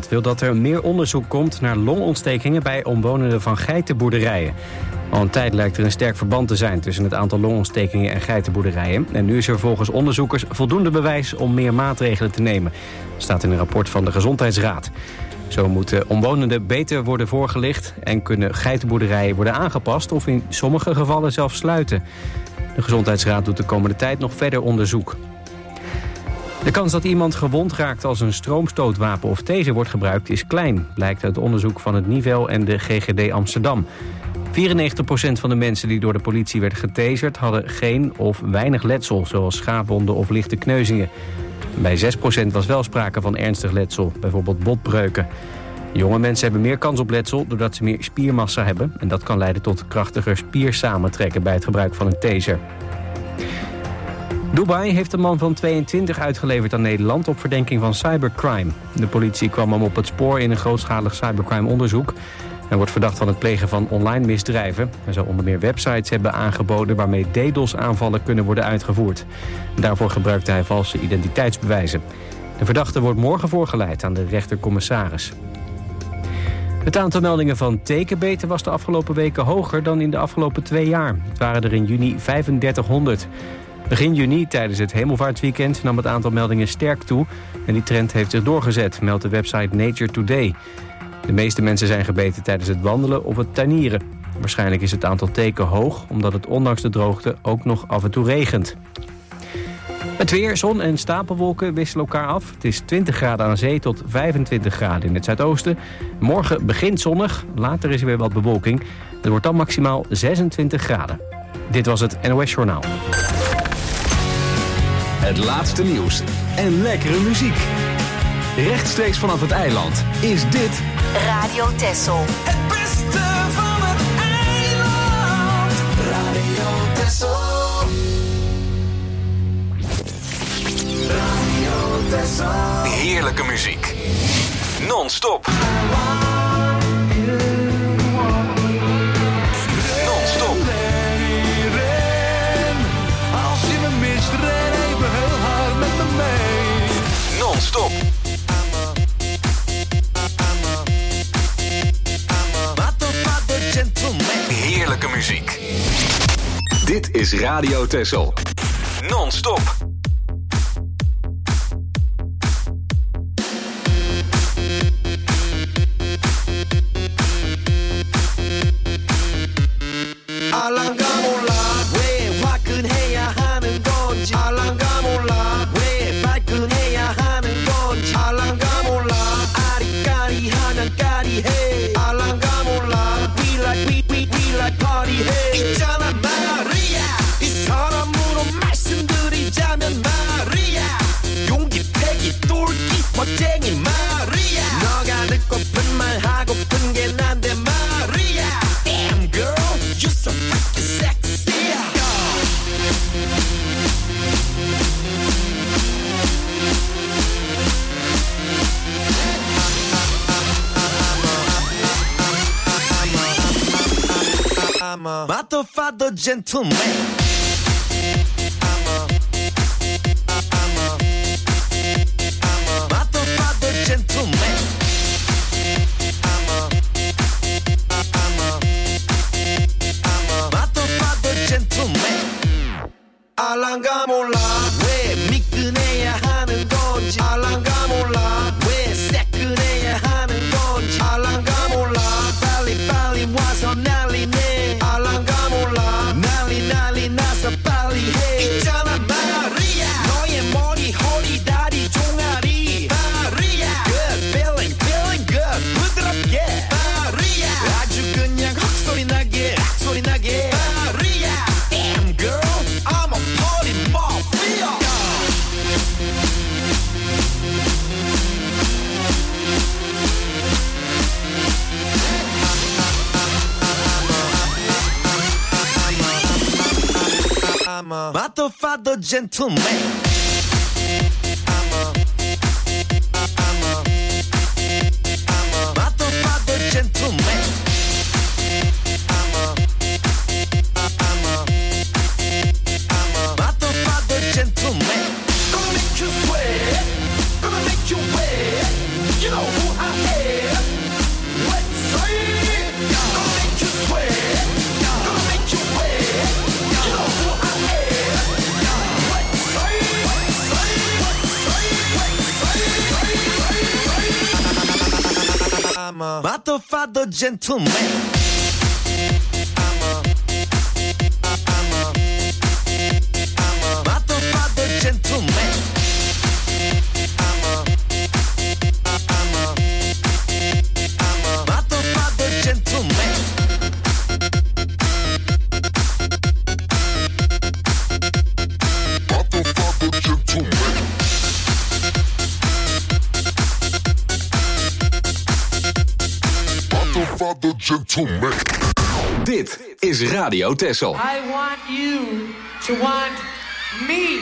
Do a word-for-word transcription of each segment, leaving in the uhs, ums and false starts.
Nederland wil dat er meer onderzoek komt naar longontstekingen bij omwonenden van geitenboerderijen. Al een tijd lijkt er een sterk verband te zijn tussen het aantal longontstekingen en geitenboerderijen. En nu is er volgens onderzoekers voldoende bewijs om meer maatregelen te nemen. Dat staat in een rapport van de Gezondheidsraad. Zo moeten omwonenden beter worden voorgelicht en kunnen geitenboerderijen worden aangepast of in sommige gevallen zelfs sluiten. De Gezondheidsraad doet de komende tijd nog verder onderzoek. De kans dat iemand gewond raakt als een stroomstootwapen of taser wordt gebruikt is klein, blijkt uit onderzoek van het Nivel en de G G D Amsterdam. vierennegentig procent van de mensen die door de politie werden getaserd hadden geen of weinig letsel, zoals schaafwonden of lichte kneuzingen. Bij zes procent was wel sprake van ernstig letsel, bijvoorbeeld botbreuken. Jonge mensen hebben meer kans op letsel doordat ze meer spiermassa hebben. En dat kan leiden tot krachtiger spiersamentrekken bij het gebruik van een taser. Dubai heeft een man van tweeëntwintig uitgeleverd aan Nederland op verdenking van cybercrime. De politie kwam hem op het spoor in een grootschalig cybercrime-onderzoek. Hij wordt verdacht van het plegen van online misdrijven. Hij zou onder meer websites hebben aangeboden waarmee DDoS-aanvallen kunnen worden uitgevoerd. Daarvoor gebruikte hij valse identiteitsbewijzen. De verdachte wordt morgen voorgeleid aan de rechtercommissaris. Het aantal meldingen van tekenbeten was de afgelopen weken hoger dan in de afgelopen twee jaar. Het waren er in juni vijfendertighonderd. Begin juni, tijdens het hemelvaartsweekend, nam het aantal meldingen sterk toe. En die trend heeft zich doorgezet, meldt de website Nature Today. De meeste mensen zijn gebeten tijdens het wandelen of het tuinieren. Waarschijnlijk is het aantal teken hoog, omdat het ondanks de droogte ook nog af en toe regent. Het weer, zon en stapelwolken wisselen elkaar af. Het is twintig graden aan zee tot vijfentwintig graden in het zuidoosten. Morgen begint zonnig, later is er weer wat bewolking. Het wordt dan maximaal zesentwintig graden. Dit was het N O S Journaal. Het laatste nieuws en lekkere muziek. Rechtstreeks vanaf het eiland is dit Radio Texel. Het beste van het eiland. Radio Texel. Radio Texel. heerlijke muziek. Non-stop. Non-stop. Als je me mist, ren even heel hard met me mee. Non-stop. Heerlijke muziek. Dit is Radio Texel. Non-stop. 알랑가 몰라 왜 화끈해야 하는 건지 알랑가 몰라 왜 발끈해야 하는 건지 알랑가 몰라 아리까리하면 까리해 알랑가 몰라 We like we we we like party 해 있잖아 마리아 이 사람으로 말씀드리자면 마리아 용기 패기 똘끼 멋쟁이 마리아 너가 듣고픈 말 하고픈 게 난데 마리아 Damn girl you so freaking sexy I'm a motherfucker gentleman I'm a I'm a I'm a motherfucker gentleman I'm a I'm a I'm a motherfucker gentleman 알랑가 몰라 왜 미끈해야 하는 건지 알랑가 몰라 왜 새끈해야 하는 건지 알랑가 몰라 빨리 빨리 와서 난리네 알랑가 몰라 난리 난리 나서 빨리 해 있잖아 마리아 너의 머리 허리 다리 종아리 마리아 Good feeling feeling good 부드럽게 마리아 아주 그냥 헉소리 나게 헉소리 나게 마리아 Damn girl I'm a party mafia I'm a motherfucker gentleman. I'm a, I'm a, I'm a motherfucker gentleman. I'm a, I'm a, I'm a motherfucker gentleman. Gonna make you sweat, gonna make you wet. You know who I am. I'm a matto fatto gentleman. I'm a, I'm a, I'm a matto fatto gentleman. I'm a, I'm a, I'm a matto fatto gentleman. Matto fatto gentleman. Father gentleman. Dit is Radio Texel. I want you to want me.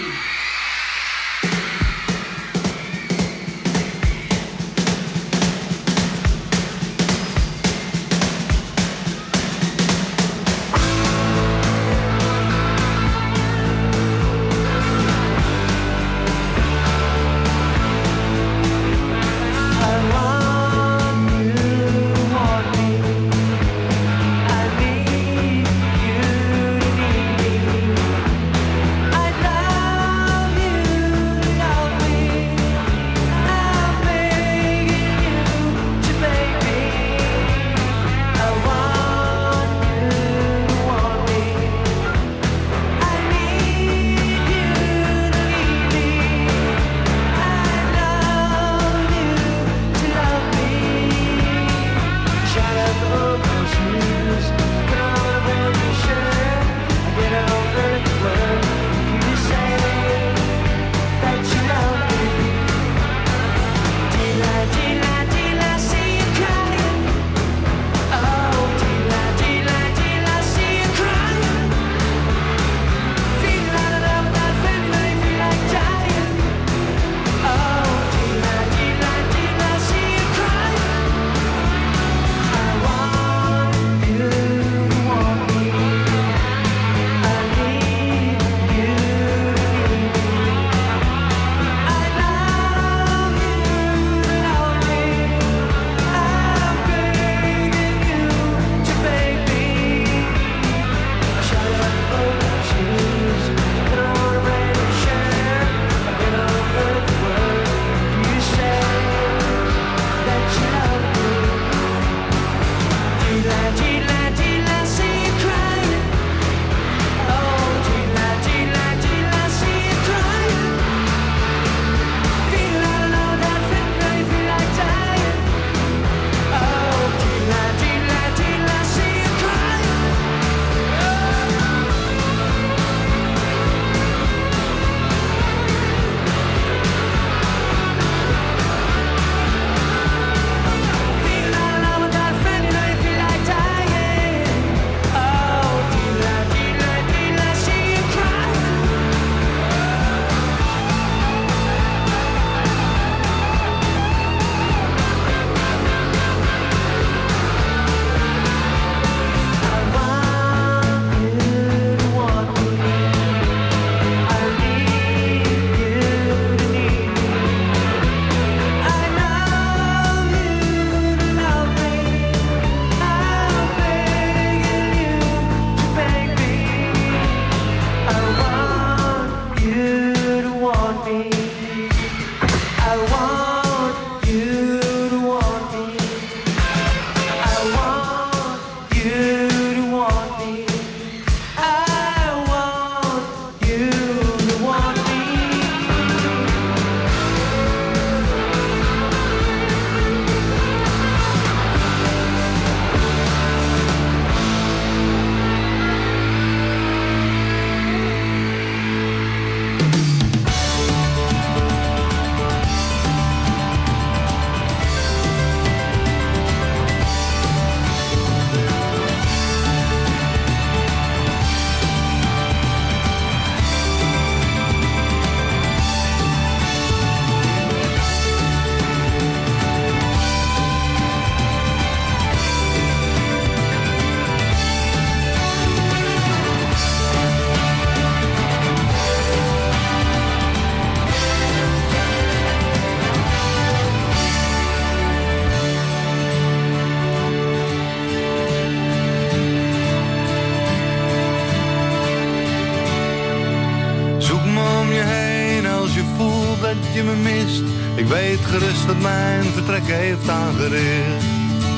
je me mist. Ik weet gerust dat mijn vertrek heeft aangericht.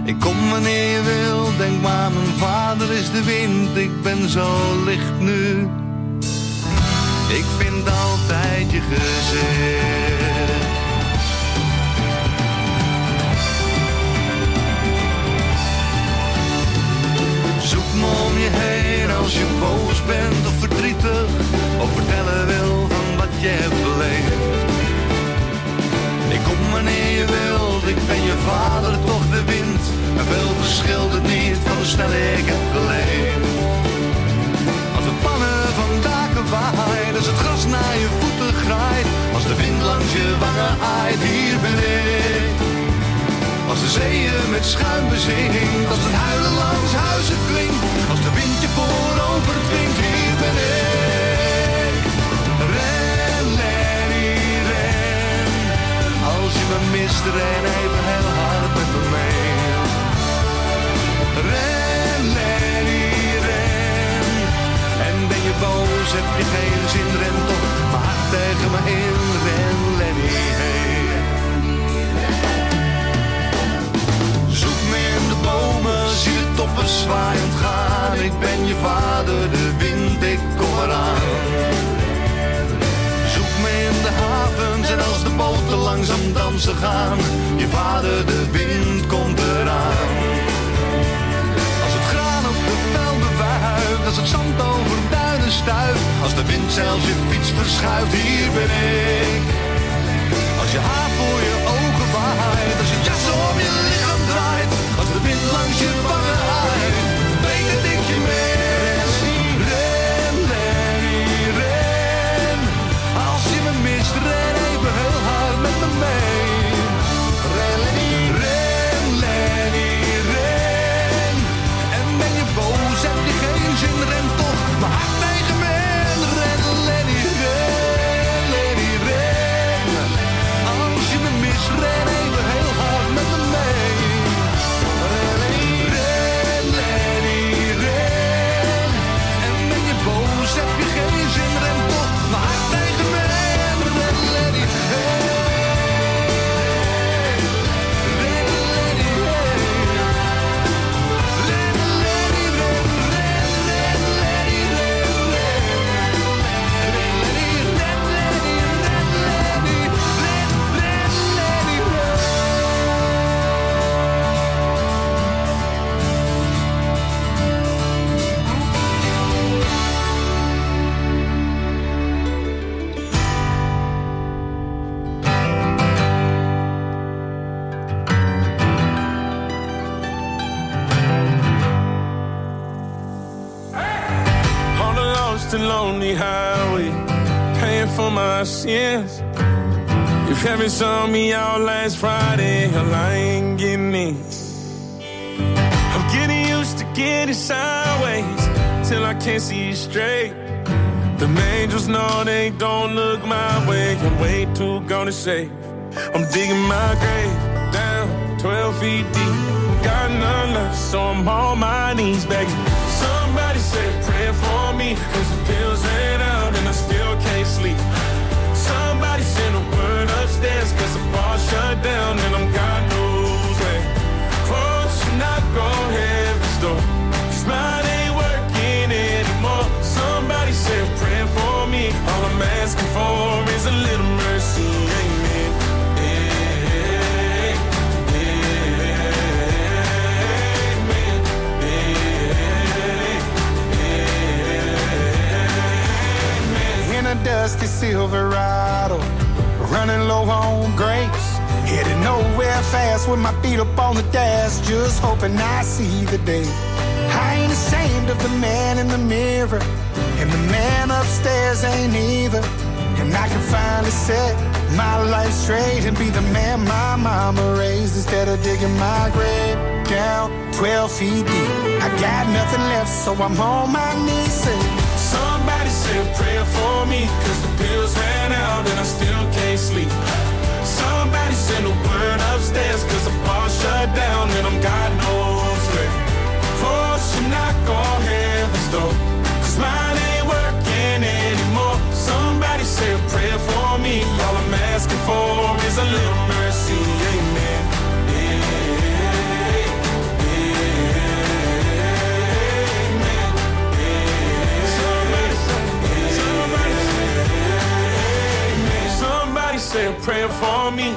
Ik kom wanneer je wil, denk maar mijn vader is de wind. Ik ben zo licht nu, ik vind altijd je gezicht. Zoek me om je heen als je boos bent of verdrietig, of vertellen wil van wat je hebt beleefd. Ik kom wanneer je wilt, ik ben je vader, toch de wind. En veel verschilt het niet van hoe snel ik heb geleefd. Als de pannen van daken waait, als het gras naar je voeten graait, als de wind langs je wangen aait, hier ben ik. Als de zeeën met schuim bezinkt, als het huilen langs huizen klinkt, als de wind je voorover dwingt, hier ben ik. Ren, Lenny, ren. Als je me mist, ren even heel hard met me mee. Ren, Lenny, ren. En ben je boos, heb je geen zin, ren toch maar hard tegen me in. Ren, Lenny, hey. Zoek me in de bomen, zie de toppen zwaaiend gaan. Ik ben je vader, de wind, ik kom eraan. Zoek me in de havens en als de boten langzaam dansen gaan. Je vader, de wind, komt eraan. Als het graan op de velden wuift, als het zand over duinen stuift, als de wind zelfs je fiets verschuift, hier ben ik. Als je haar voor je ogen waait, als je jas om je lichaam draait, als de wind langs je wangen haait, weet dat ik je mis. Ren, Lenny, ren. Als je me mist, ren even heel hard met me mee. Ren, Lenny, ren, Lenny, ren. En ben je boos, heb je geen zin, ren toch maar hard tegen me in. Ren, Lenny, ren, Lenny, ren. Als je me mist, ren even heel hard met me mee. Ren, ren, Lenny, ren. En ben je boos, heb je geen zin, ren toch maar hard tegen me in. Ren, Lenny, hey. Ren, Lenny, hey. Ren, Lenny, ren, ren, ren, Lenny, ren, ren. Ren, Lenny, ren, Lenny, ren, Lenny, ren, ren, Lenny, ren. On the lost and lonely highway, paying for my sins. If heaven saw me out last Friday, hell, I ain't getting in. I'm getting used to getting sideways till I can't see straight. The angels know they don't look my way. I'm way too gonna say I'm digging my grave down twelve feet deep. Got none left, so I'm on my knees begging. Somebody said pray for me, cause the bills ain't out and I still can't sleep. Somebody send a word upstairs, cause the bar shut down and I'm God knows where. Oh, should not go heaven's door, cause mine ain't working anymore. Somebody said pray for me, all I'm asking for is a little mercy, amen. Dusty Silverado, running low on grace, headed nowhere fast with my feet up on the dash, just hoping I see the day. I ain't ashamed of the man in the mirror, and the man upstairs ain't either. And I can finally set my life straight and be the man my mama raised, instead of digging my grave down twelve feet deep. I got nothing left, so I'm on my knees saying, somebody said pray for me, cause the bills ran out and I still can't sleep. Somebody send a word upstairs, cause the bar shut down and I'm God knows where. For should not go heaven's door, cause mine ain't working anymore. Somebody said pray for me, all I'm asking for is a little mercy, amen. Yeah, for me.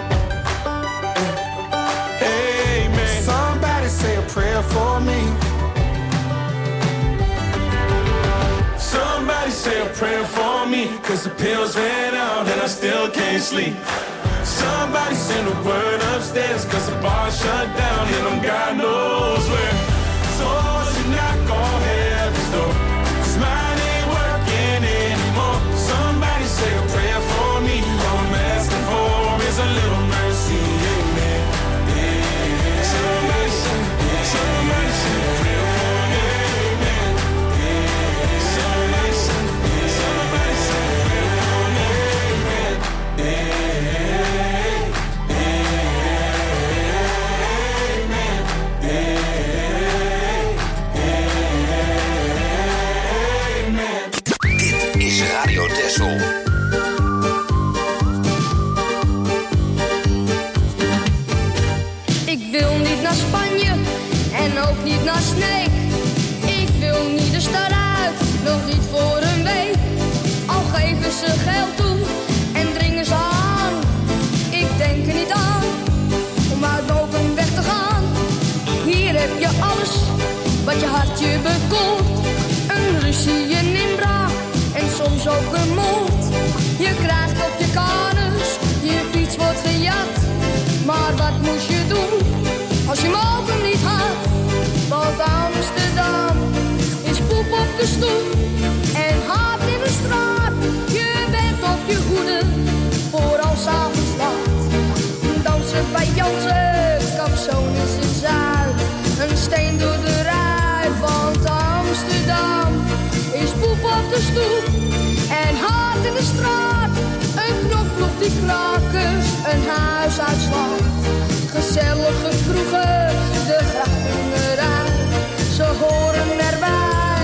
Amen. Somebody say a prayer for me. Somebody say a prayer for me, cause the pills ran out and I still can't sleep. Somebody send a word upstairs, cause the bar shut down and I'm God knows where. So you knock on heaven's door, cause mine ain't working anymore. Somebody say a prayer for me, all I'm asking for is a little mercy, amen. Yeah. Somebody say, somebody say a prayer for me, amen. Yeah. Somebody say, somebody say a prayer for me, amen. Yeah. Radio Texel. Ik wil niet naar Spanje en ook niet naar Sneek. Ik wil niet de stad uit, nog niet voor een week. Al geven ze geld toe en dringen ze aan. Ik denk er niet aan om uit Mokum weg te gaan. Hier heb je alles wat je hart je bekoort. Een ruzie, een inbraak en soms ook een moord. Je krijgt op je kanus, je fiets wordt gejat. Maar wat moest je doen als je Mokum niet had? Want Amsterdam is poep op de stoep en haat in de straat. Je bent op je hoede voor als avonds laat. Dansen bij Jansen, Capsones in Zuid. Een steen door de ruit, want Amsterdam is poep op de stoep en haat in de straat. Een knokploeg die krakers een huis uitslaat. Gezellige kroegen, de grachten eruit, ze horen erbij.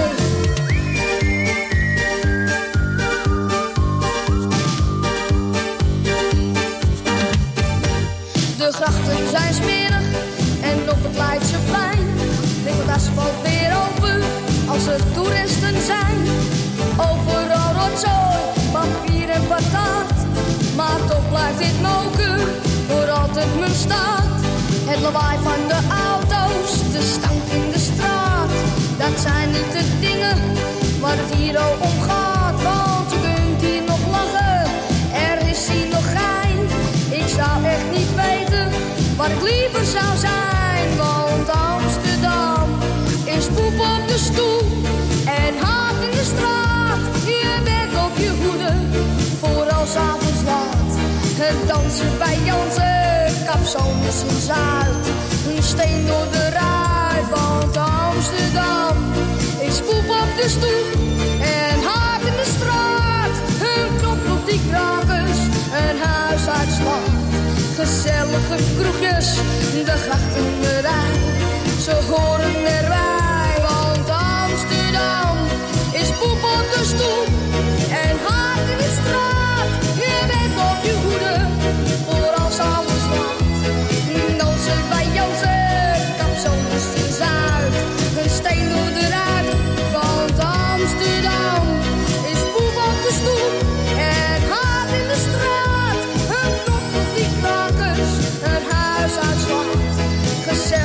De grachten zijn smerig en op het Leidseplein ligt het asfalt weer open als er toeristen zijn. Overal rotzooi, papier en patat, maar toch blijft dit Mokum voor altijd mijn stad. Het lawaai van de auto's, de stank in de straat, dat zijn niet de dingen waar het hier al om gaat. Want je kunt hier nog lachen, er is hier nog gein. Ik zou echt niet weten waar ik liever zou zijn. Want Amsterdam is poep op de stoep en haat in de straat. Je bent op je hoede voor als avonds laat. Het dansen bij Jansen, Capsones in Zuid. Een steen door de ruit, want Amsterdam is poep op de stoep en haat in de straat. Een knoploeg die krakers een huis uitslaat. Gezellige kroegjes, de grachten eruit, ze horen erbij. Want Amsterdam is poep op de stoep en haat in de straat. Je bent op je hoede voor als avonds laat. Dansen bij Jansen, Capsones in Zuid. Een steen door de ruit, want Amsterdam is poep op de stoep en haat in de straat. Een knop op die krakers, een huis uitslaat.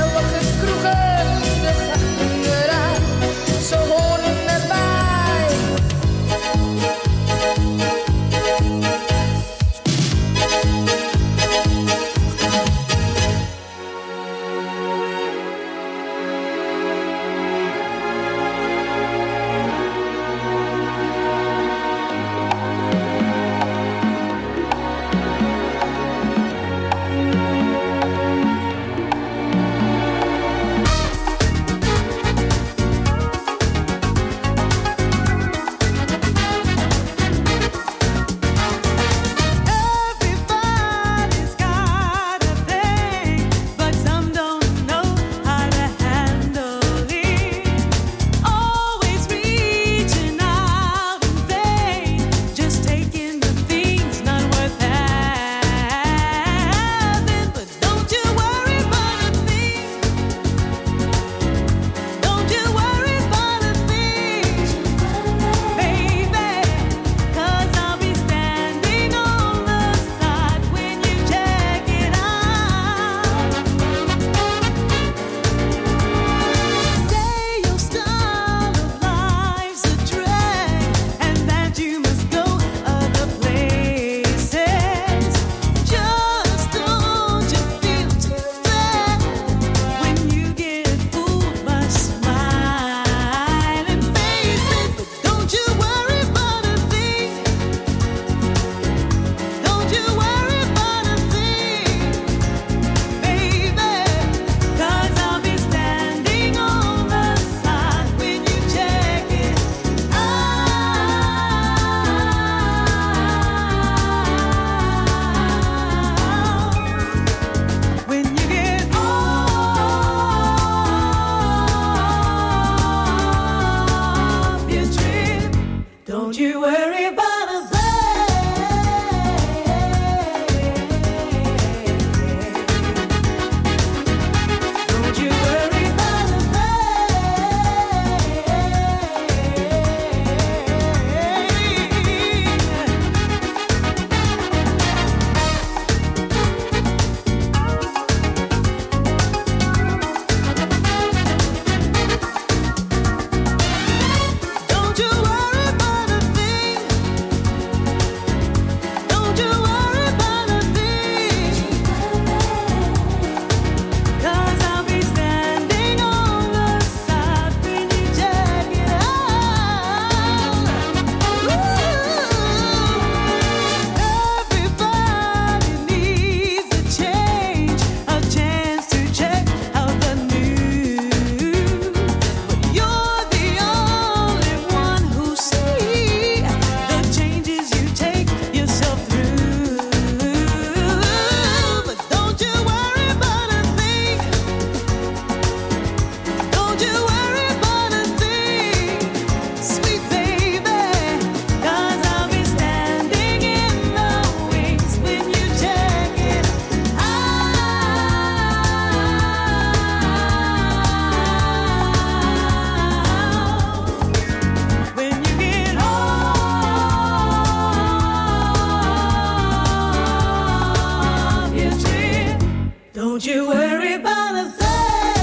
worry about a thing.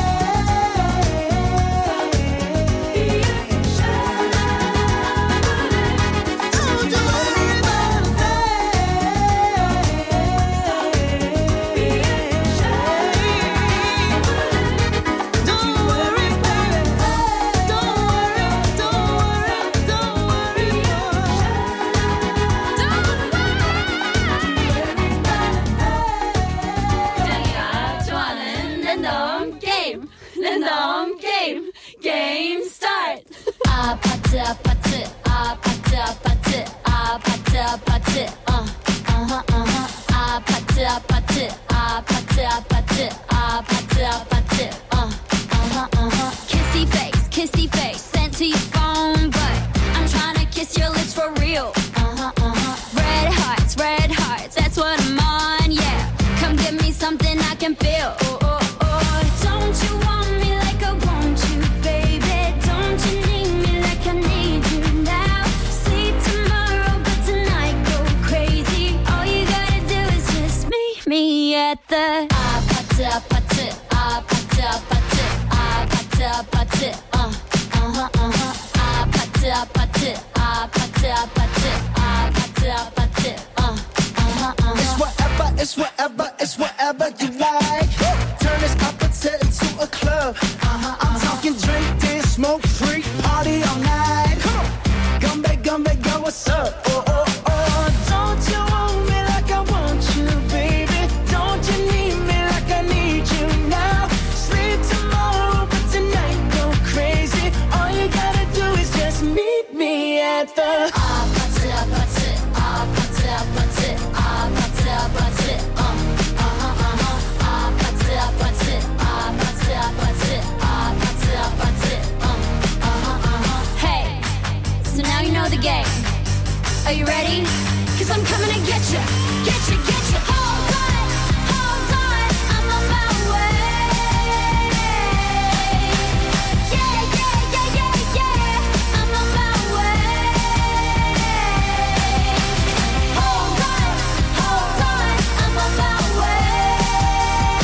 Don't you worry about a thing. Don't worry about it. Don't worry, don't worry, don't worry. Random game, random game, game start. 아파트 아파트 아파트 아파트 아파트 아파트 어 어허 어허 아파트 아파트 아파트 아파트 아파트 아파트 어 어허 어허 kissy face kissy face sent to your phone but I'm trying to kiss your lips for real. Uh-huh uh-huh red hearts red hearts that's what I'm on yeah come give me something I can feel. Oh, oh, oh. Don't you want me like I want you, baby? Don't you need me like I need you now? Sleep tomorrow, but tonight go crazy. All you gotta do is just meet me at the 아파트 아파트 아파트 아파트 아파트 아파트 uh uh-huh uh-huh 아파트 아파트 아파트 아파트 아파트 아파트 uh uh-huh uh-huh It's whatever, it's whatever, it's whatever you like. Turn this appetite into a club. Uh-huh, I'm talking drink, dance, smoke, freak, party all night. Come on, Gumbe, Gumbe, go, what's up? Oh, oh, oh. Don't you want me like I want you, baby? Don't you need me like I need you now? Sleep tomorrow, but tonight go crazy. All you gotta do is just meet me at the 아파트 아파트 아파트 아파트 아파트 아파트 어 어허 어허 아파트 아파트 아파트 아파트 아파트 아파트 어 어허 어허 Hey, so now you know the game. Are you ready? Cause I'm coming to get you, get you, get you. Hold on, hold on, I'm on my way. Yeah, yeah, yeah, yeah, yeah, I'm on my way. Hold on, hold on, I'm on my way.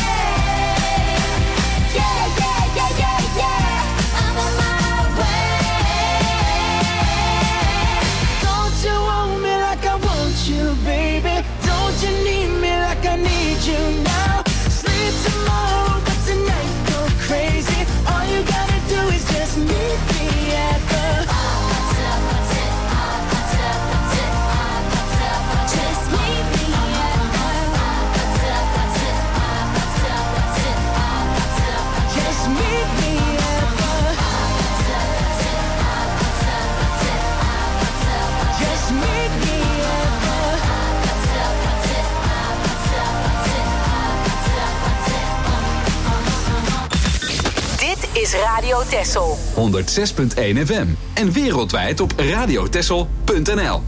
Yeah, yeah, yeah, yeah, yeah, I'm on my way. Don't you want me like I want you, baby? Don't you need me like I need you now? Sleep tomorrow, but tonight go crazy. All you gotta do is just meet me at the 아파트 아파트 아파트 아파트 아파트 아파트 Just meet me at the 아파트 아파트 아파트 아파트 아파트 아파트 Just meet me at the 아파트 아파트 아파트 아파트 아파트 아파트 Just meet me at the 아파트 아파트 아파트 아파트 아파트 아파트 Dit is Radio Texel. honderd zes punt één F M en wereldwijd op radiotexel punt n l.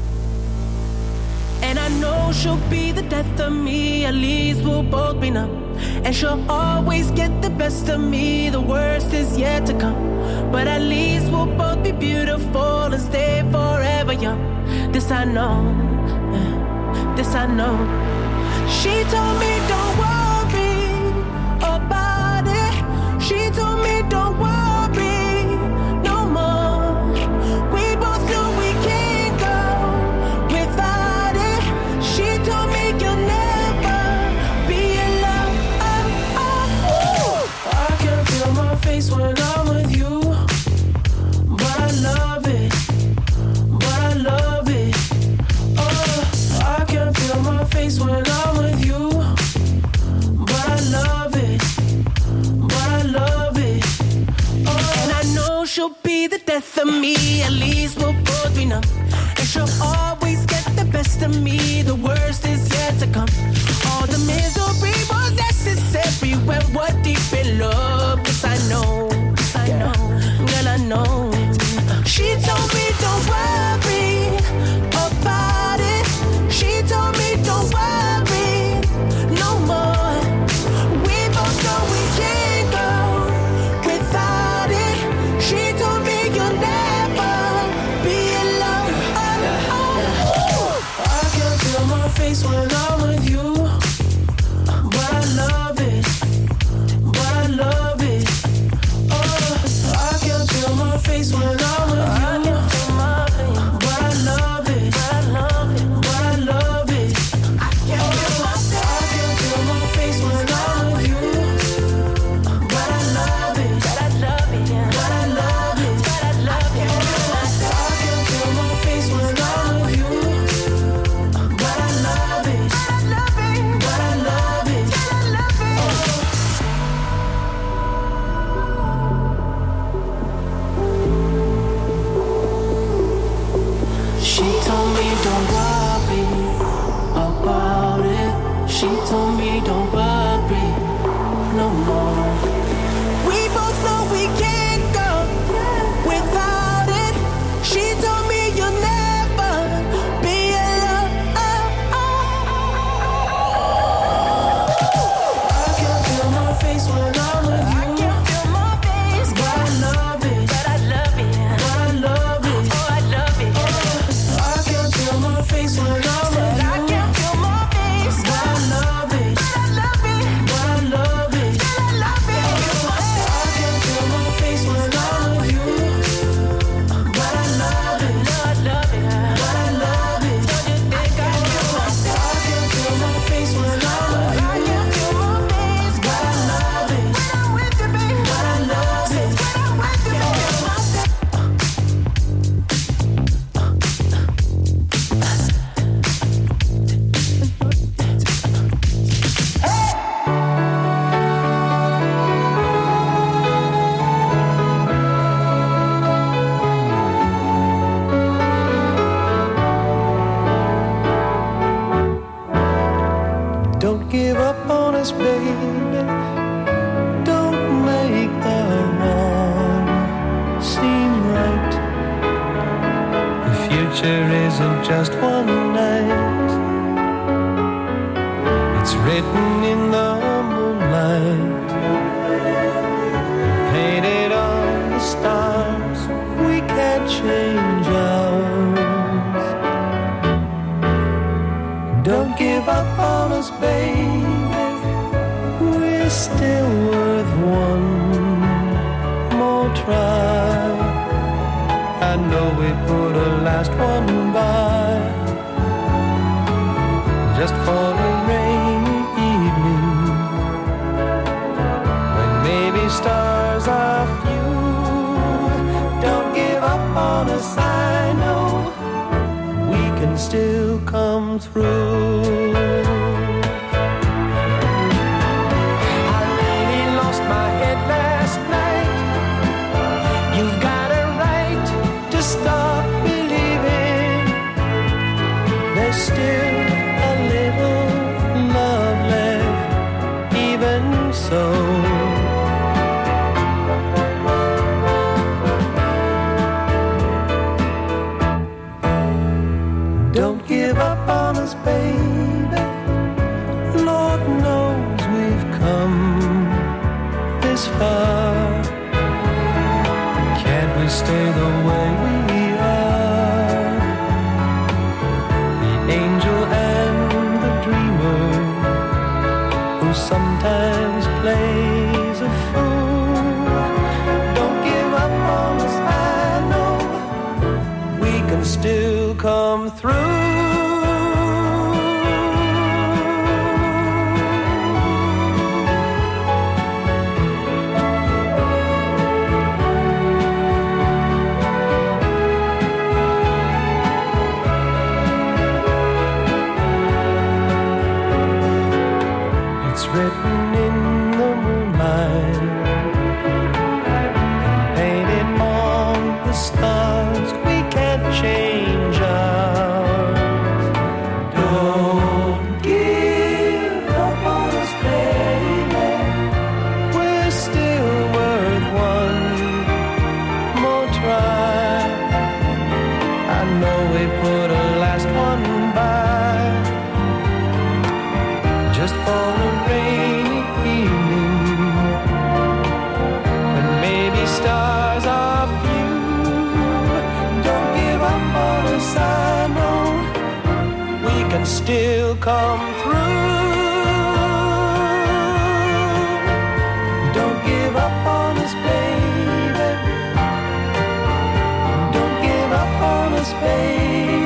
And I know she'll be the death of me, at least we'll both be numb. And she'll always get the best of me, the worst is yet to come. But at least we'll both be beautiful and stay forever young. This I know, yeah, this I know. She told me don't worry about it. She told me don't worry no more. We both know we can't go without it. She told me you'll never be alone. Oh, oh, oh. I can feel my face when I'm with you, but I love it, but I love it. Oh, I can feel my face when I'm with you, but I love it, but I love it. Oh, and I know she'll be the death of me, at least we'll both be numb. And she'll always get the best of me, the worst is yet to come. All the misery was necessary when we're deep in love. Yes, I know, yes, I know, girl, I know. She told me don't worry about it. She told me don't worry no more. We both know we can't go without it. She told me you'll never be alone. Oh, oh, oh. I can feel my face when I'm with you, but I love it, future isn't just one night. It's written in the moonlight, painted on the stars. We can't change ours. Don't give up on us, baby. We're still worth one more try. I know we put a last one by, just for a rainy evening, when maybe stars are few. Don't give up on us, I know we can still come through. I really lost my head last night. You've got a right to stop believing. There's still a little love left, even so. Don't give up on us, baby. Lord knows we've come this far. Can't we stay the way we are? The angel and the dreamer, who sometimes plays a fool. Don't give up on us, I know we can still come through. It's written in the moonlight, painted on the stars. We can't change ours. Don't give up on us, baby. We're still worth one more try. I know we put a last one by, just for a rainy evening, when maybe stars are few. Don't give up on us, I know we can still come through. Don't give up on us, baby. Don't give up on us, baby.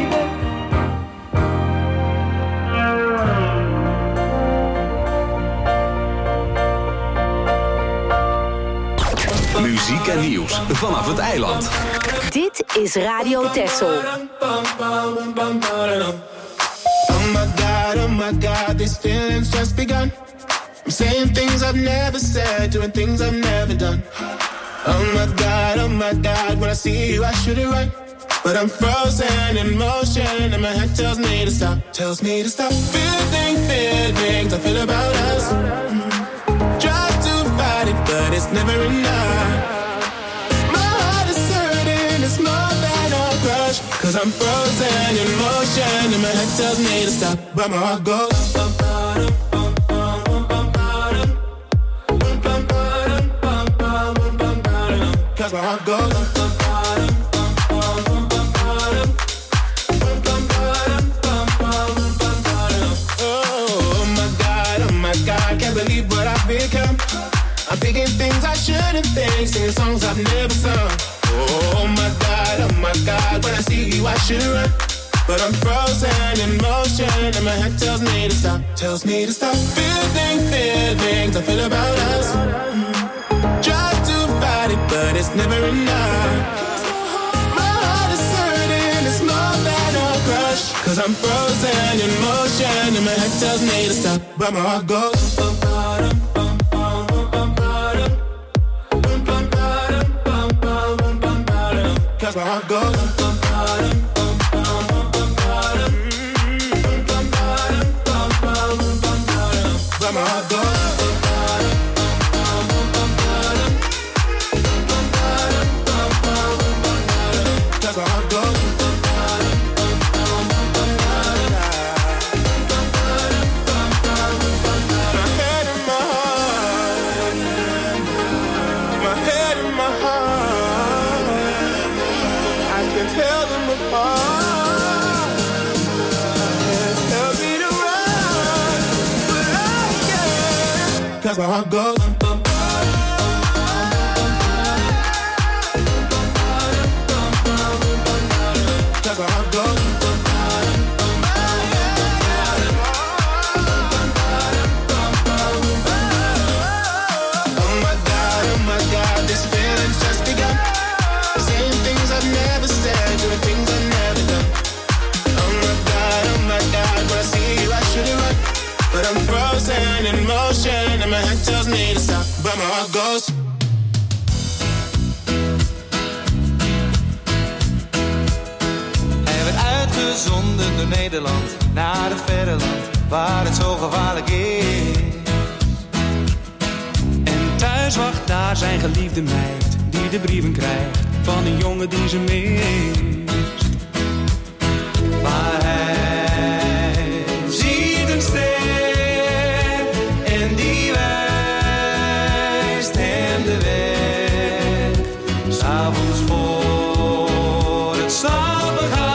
Muziek en nieuws vanaf het eiland. Dit is Radio Texel. Oh my God, oh my God, these feelings just begun. I'm saying things I've never said, doing things I've never done. Oh my God, oh my God, when I see you I should it right, but I'm frozen in motion and my head tells me to stop, tells me to stop. Feeling, feelings I feel about us. Try to fight it, but it's never enough. My heart is hurting, it's more than a crush, cause I'm frozen in motion and my head tells me to stop, but my heart goes. Cause my heart goes. Oh my God, oh my God, can't believe what I've become. I'm thinking things I shouldn't think, singing songs I've never sung. Oh my God, oh my God, when I see you I should run, but I'm frozen in motion and my head tells me to stop, tells me to stop. Feeling, feelings I feel about us. Try to fight it, but it's never enough. My heart is hurting, it's more than a crush, cause I'm frozen in motion and my head tells me to stop, but my heart goes. Cause my heart goes. But my heart goes. Cause my heart goes. heart goes. That's how it goes. Oh my God, oh my God, this feeling's just begun. Saying things I've never said, doing things I've never done. Oh my God, oh my God, when I see you I should've run, but I'm frozen in motion and my head tells me to stop, but my heart goes. Uitgezonden door Nederland naar het verre land waar het zo gevaarlijk is. En thuis wacht daar zijn geliefde meid die de brieven krijgt van een jongen die ze mist. Maar hij ziet een ster en die wijst hem de weg. 'S Avonds voor het slapen gaan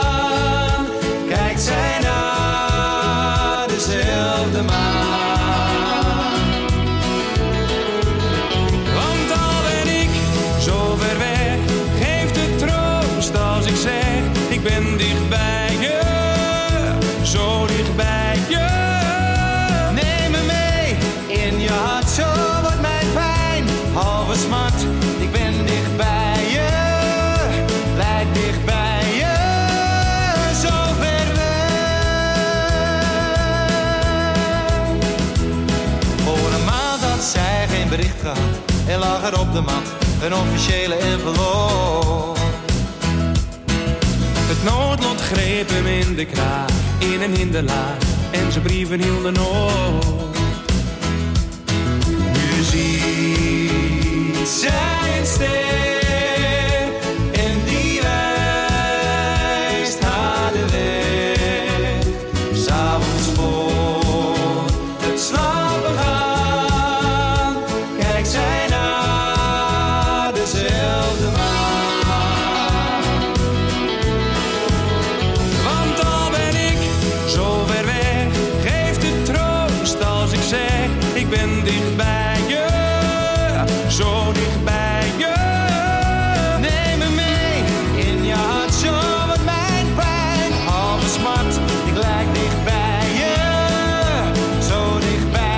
zij naar dezelfde maan. Want al ben ik zo ver weg, geeft het troost als ik zeg, ik ben dicht bij je, zo dicht bij je. Neem me mee in je hart, zo wordt mijn pijn halve smart. Ik ben dicht bij je, blijf dicht bij je. Zij geen bericht gehad en lag er op de mat een officiële envelop. Het noodlot greep hem in de kraag, in een hinderlaag en zijn brieven hielden op. Nu ziet zij een ster en die wijst haar de weg. 'S Avonds voor het slapen gaan zij naar dezelfde maan. Want al ben ik zo ver weg, geeft het troost als ik zeg, ik ben dicht bij je, zo dicht bij je. Neem me mee in je hart, zo wordt mijn pijn halve smart. Ik lijk dicht bij je, zo dicht bij je.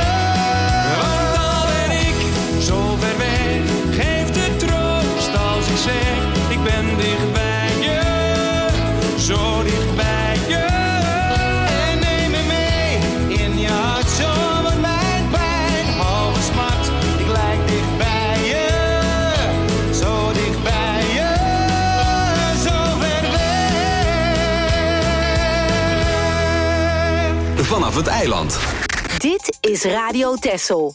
Ik ben dicht bij je, zo dicht bij je. En neem me mee in je hart, zo wordt mijn pijn halve smart. Ik lijk dicht bij je, zo dicht bij je, zo ver weg. Vanaf het eiland. Dit is Radio Texel.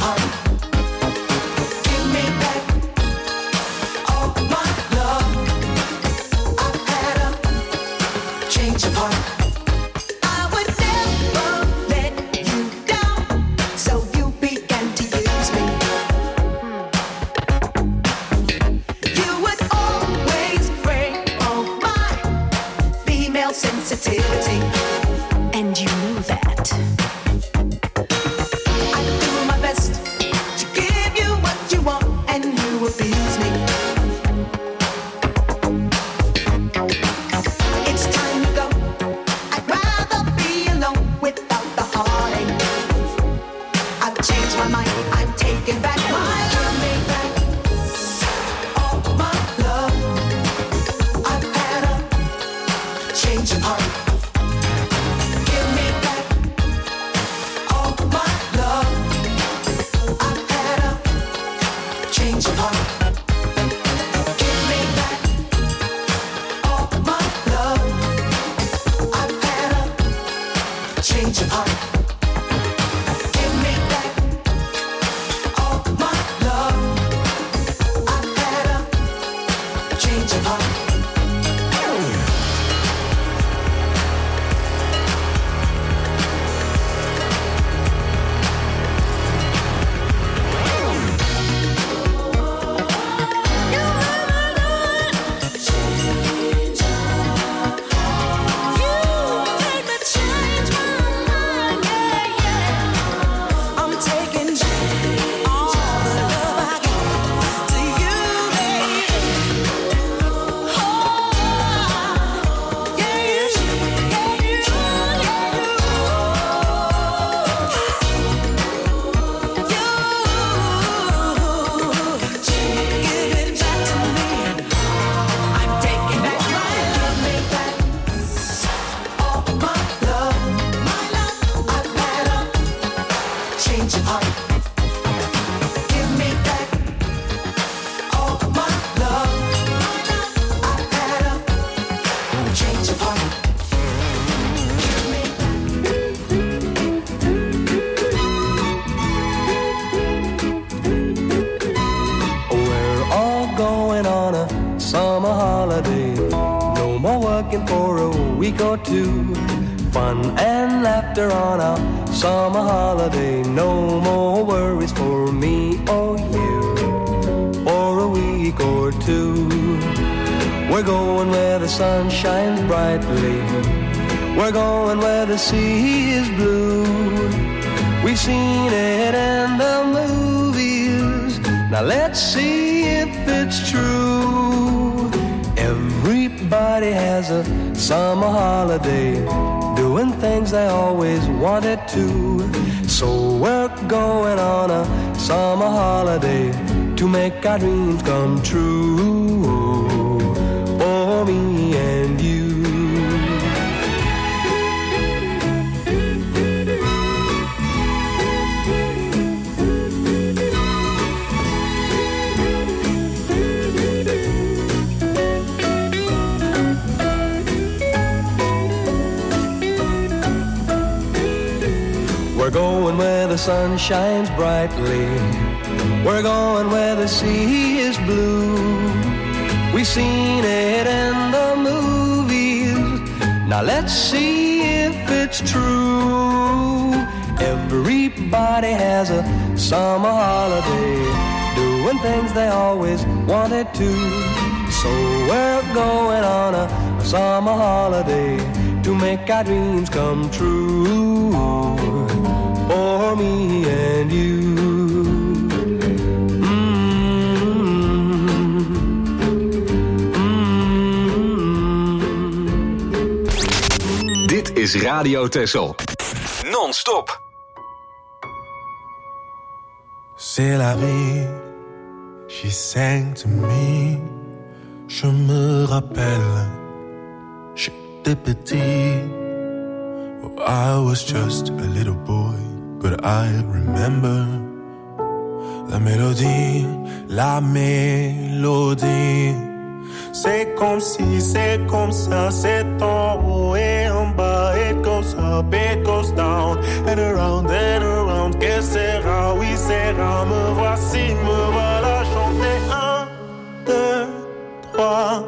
Give me back all my love. talking for a week or two. Fun and laughter on our summer holiday. No more worries for me or you for a week or two. We're going where the sun shines brightly. We're going where the sea is blue. We've seen it in the movies. Now let's see if it's true. Everybody has a summer holiday, doing things they always wanted to. So we're going on a summer holiday to make our dreams come true. For me and you. We're going where the sun shines brightly. We're going where the sea is blue. We've seen it in the movies. Now let's see if it's true. Everybody has a summer holiday, doing things they always wanted to. So we're going on a summer holiday to make our dreams come true. For me and you. Dit is Radio Texel. Non-stop. C'est la vie, she sang to me. Je me rappelle, j'étais petit. Oh, I was just a little boy, but I remember la mélodie, la mélodie. C'est comme si, c'est comme ça, c'est en haut et en bas. It goes up, it goes down, and around and around. Que sera, oui sera, me voici, me voilà chanter. Un, deux, trois,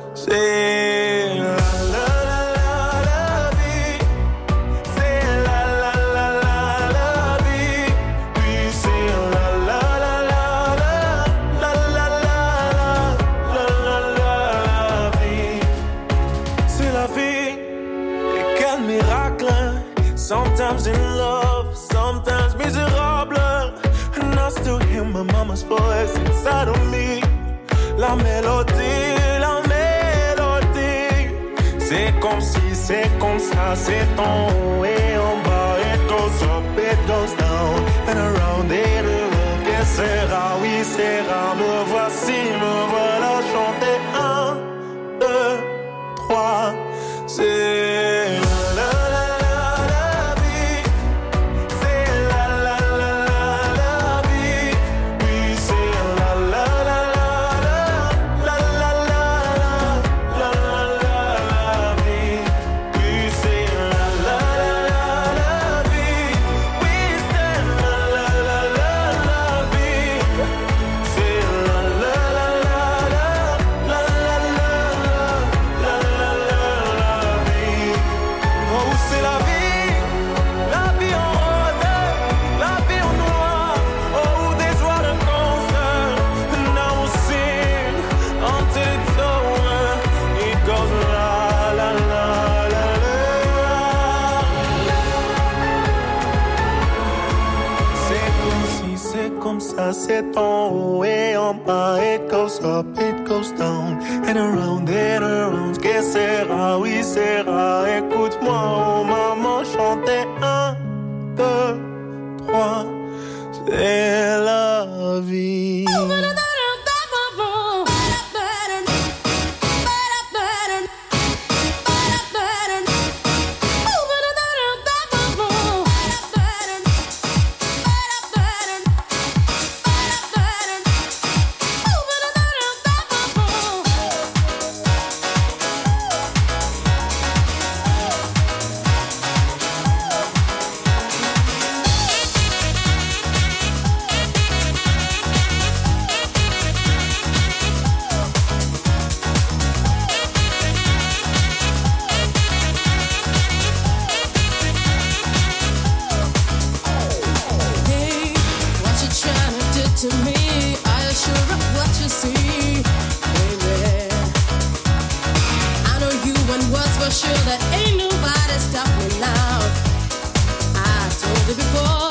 c'est la la la la la vie. C'est la la la la la vie. Oui, c'est la la la la la la la la la la la vie. C'est la vie. Et quel miracle. Sometimes in love, sometimes miserable. And I still hear my mama's voice inside of me. La mélodie, la mélodie. C'est comme si, c'est comme ça, c'est en haut et en bas. It goes up, it goes down, and around it around. Que sera, oui sera, me voici, me voilà chanter. Un, deux, trois, c'est la la la la vie. C'est la la la la la vie. Oui, c'est la la la la la la la la la la la vie. Oui, c'est la la la la la vie. Oui, c'est la la la la la vie. C'est la la la la la la la la la la vie. Oh, c'est la vie, la vie en rose, la vie en noir. Oh, des joies de concert. Now we'll sing until it's over. It goes la la la la la. C'est comme si, c'est comme ça, c'est en haut et en bas. It goes up, it goes down, and around and around. Que sera, oui sera. Écoute-moi, oh maman, chanter. Un, deux, trois. C'est la vie. there ain't nobody stopping now. I told you before.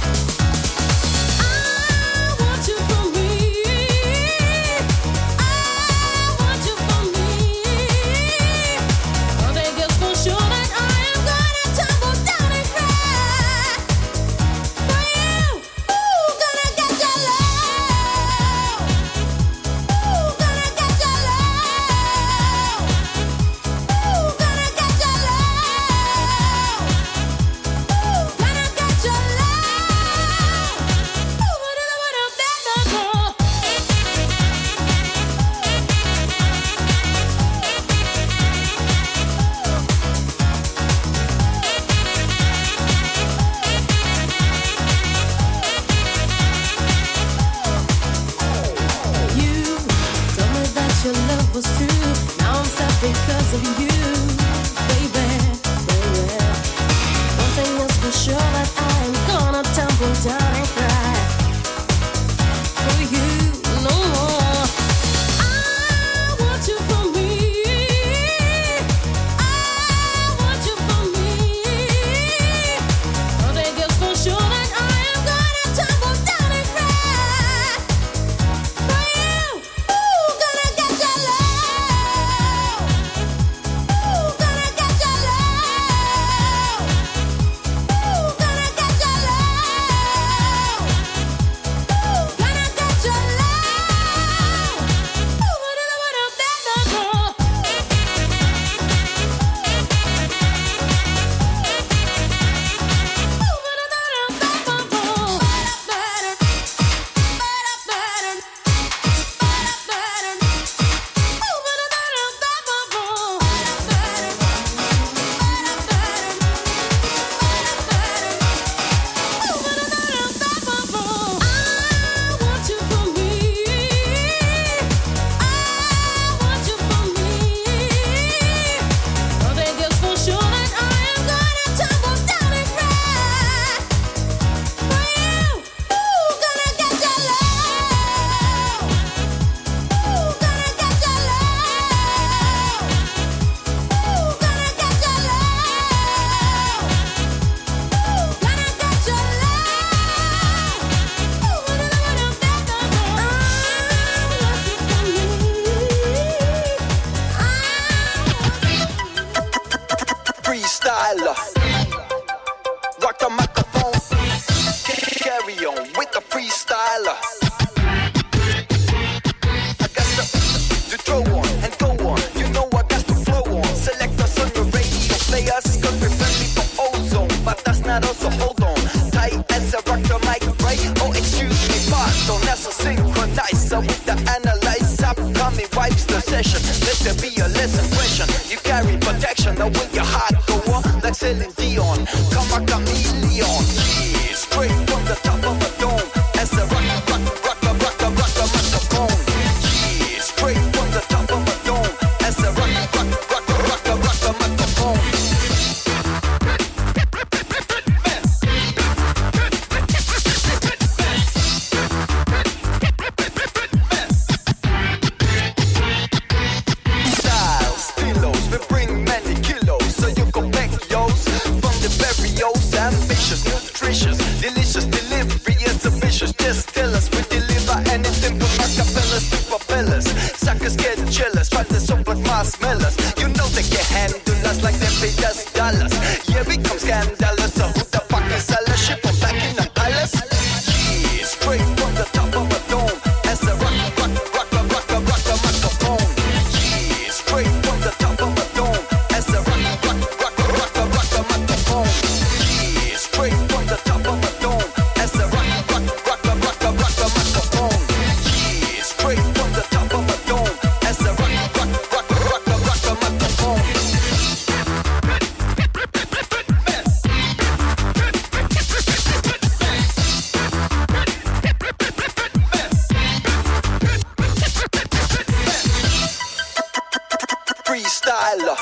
freestyler.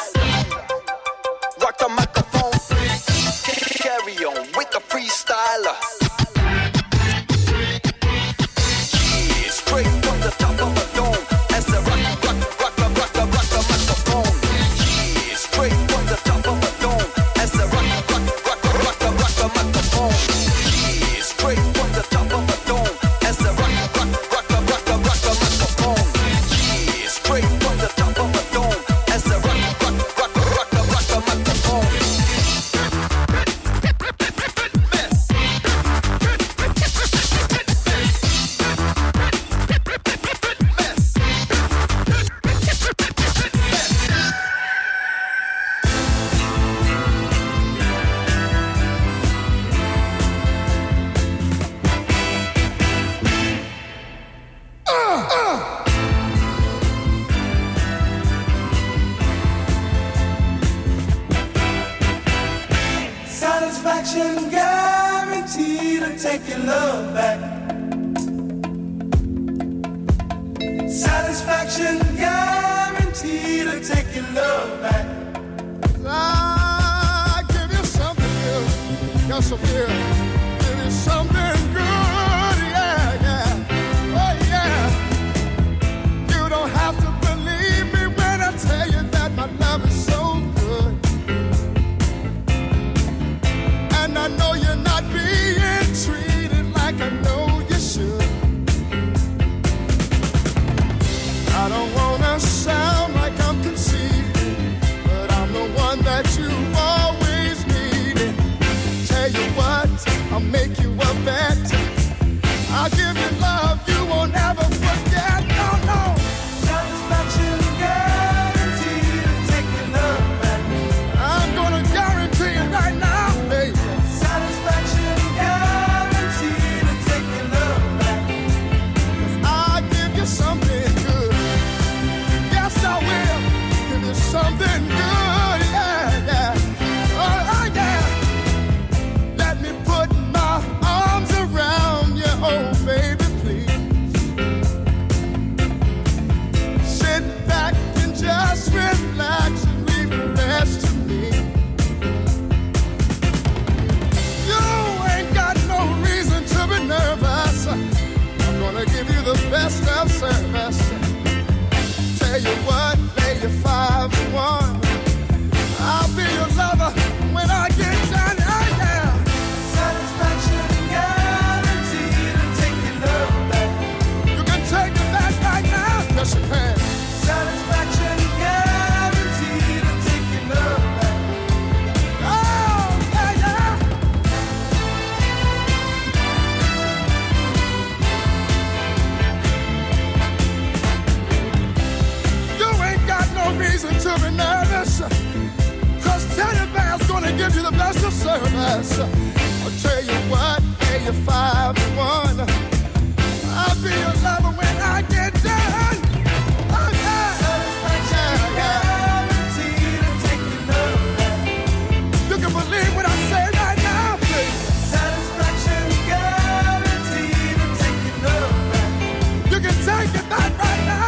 Rock the microphone. Carry on with the freestyler. Yeah, straight from the top of a dome. As I rock, rock, rock, rock, rock, rock the microphone. Yeah, straight from the top take your love back. Satisfaction guaranteed to take your love back. I give you something good, got some good. Give you something good, yeah, yeah, oh yeah. You don't have to believe me when I tell you that my love is so good. And I know you're not being treated like I know you should. I don't wanna sound like I'm conceited, but I'm the one that you've always needed. Tell you what, I'll make you a bet. I'll give you love you won't ever forget. No, no. Satisfaction guaranteed to take your love back. I'm gonna guarantee it right now, baby. Satisfaction guaranteed to take your love back. 'Cause I'll give you something good. Yes, I will. Give you something good, yeah, yeah. Oh, oh, yeah. Let me put my arms around you, oh, baby, please. Sit back and just relax and leave the rest to me. You ain't got no reason to be nervous. I'm gonna give you the best of service. Tell you what, lay you five to one. I'll be your lover when I get done. Oh, yeah. Satisfaction guaranteed to take your love back. You can take it back right now. Yes, you can. Satisfaction guaranteed to take your love back. Oh, yeah, yeah. You ain't got no reason to be nervous, 'cause Teddy Bear's gonna give you the best of service. I'll tell you what, pay you five to one. I'll be your lover when I get done. Oh, yeah. Satisfaction Yeah, yeah. guaranteed to take your love back. You can believe what I say right now, please. Satisfaction guaranteed to take your love back. You can take it back right now.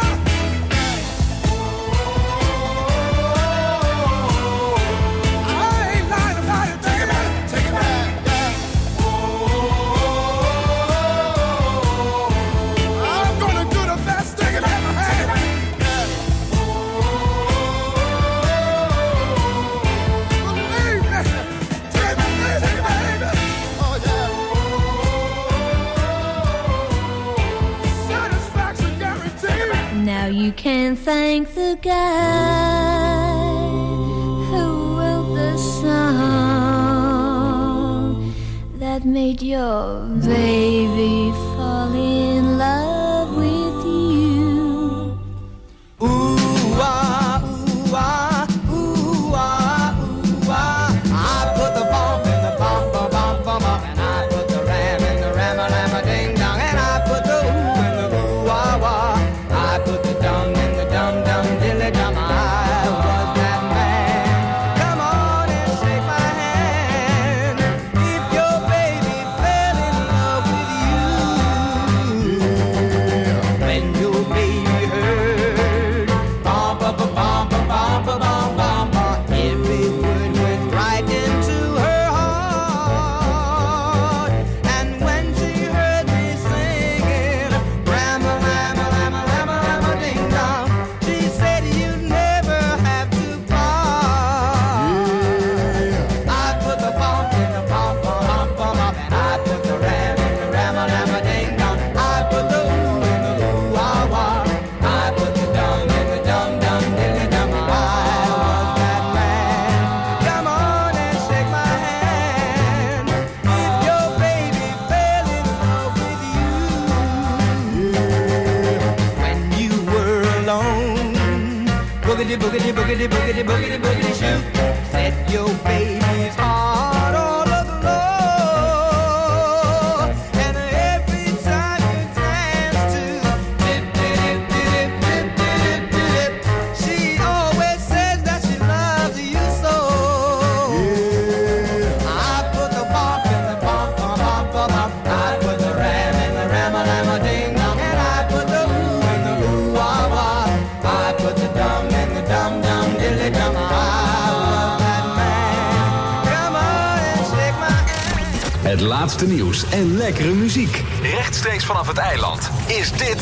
I ain't lying about it, baby. Take it back, yeah. I'm gonna do the best thing I ever had. Believe me. Take it, take it, baby. Oh, yeah. Satisfaction guaranteed. Now you can thank the guy who wrote the song that made your baby fall in love with you. Ooh, ah, ooh, ah, ooh, ah, ooh, ah. I put the bump in the bump, bump, bump, bump, bump, and I put the ram in the ram, ram, ding dong, and I put the ooh in the ooh, wah, wah. I put the dum in the dum, dum, dilly dum. I was that man. Come on and shake my hand. If your baby fell in love with you, when your baby heard bum, bum, bum, bum, bum, bum, bum, bum, bum, every word went right into her heart. And when she heard me singing, Rama, Rama, Rama, Rama, Rama, ding dong, she said you'd never have to part. I put the bump in the bump, bump, bump, bump, bump, and I put the ram in the Rama, Rama, ding dong. I put the ooh in the ooh, wah, wah. I put the dum in the dum, dum, dilly dum. I was that man. Come on and shake my hand. If your baby fell in love with you, when you were alone, boogity, boogity, boogity, boogity, boogity, boogity, shoot, set your baby's heart all aglow. And every time you dance to dip, dip, dip, dip, dip, dip, dip, she always says that she loves you so. I put the bump in the bump, bump, bump, bump, bump. Billy, come on. I love that man. Come on and shake my hand. Het laatste nieuws en lekkere muziek. Rechtstreeks vanaf het eiland is dit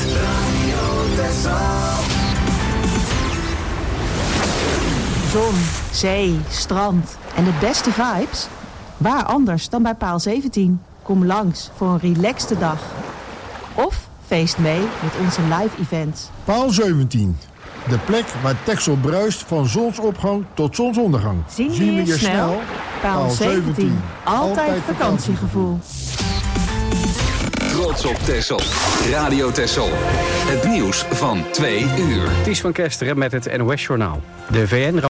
Zon, zee, strand en de beste vibes? Waar anders dan bij Paal zeventien? Kom langs voor een relaxte dag. Of feest mee met onze live events. Paal zeventien. De plek waar Texel bruist van zonsopgang tot zonsondergang. Zien we je je snel? Paal zeventien. Altijd vakantiegevoel. Trots op Texel. Radio Texel. Het nieuws van twee uur. Ties van Kesteren met het N O S-journaal. De V N